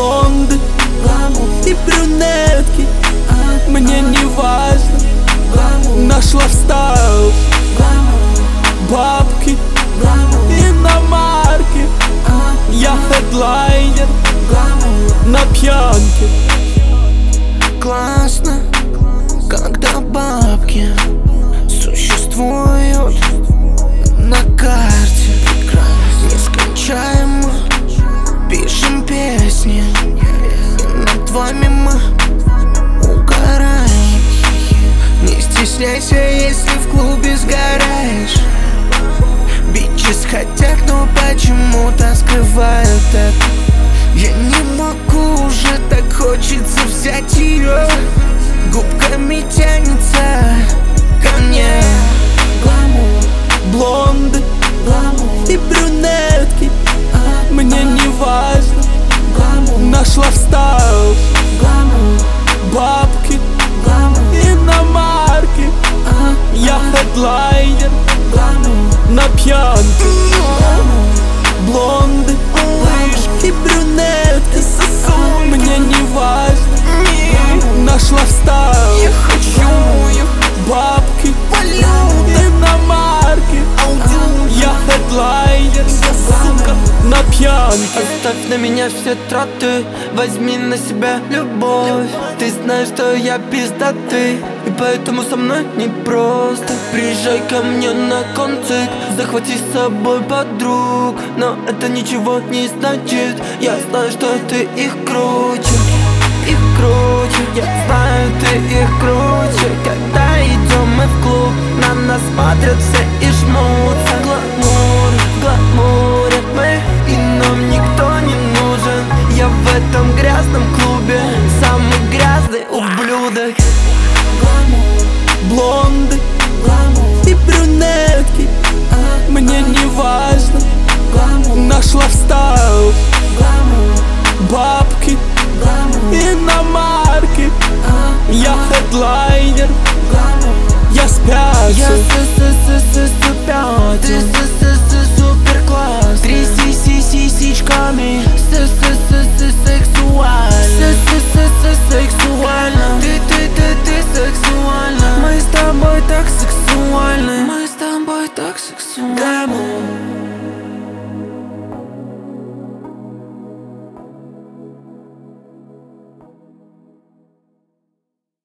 Блонды и брюнетки, мне не важно. Нашла в стайл бабки, иномарки. Я хедлайнер на пьянке. Классно, когда бабки существуют на карте. Нескончаемо пишем песни, и над вами мы угораем. Не стесняйся, если в клубе сгораешь. Бичес хотят, но почему-то скрывают это. Я не могу уже, так хочется взять ее. Губками тянется ко мне. Блонды и брюнетки, мне не важно. Нашла в стайл бабки, иномарки. Я хедлайнер на пьянке. Блонды и брюнетки, мне не важно. Нашла в стайл бабки, иномарки. Я хедлайнер, сука, на пьянке. Оставь на меня все траты, возьми на себя любовь. Ты знаешь, что я пиздатый, и поэтому со мной непросто. Приезжай ко мне на концерт, захвати с собой подруг. Но это ничего не значит, я знаю, что ты их круче. Их круче, я знаю, ты их круче. Когда идем мы в клуб, на нас смотрят все и жмутся. Гламур, в гламуре мы, и нам никто не нужен. Я в этом грязном клубе самый грязный ублюдок. Блонды и брюнетки, мне не важно. Нашла в стайл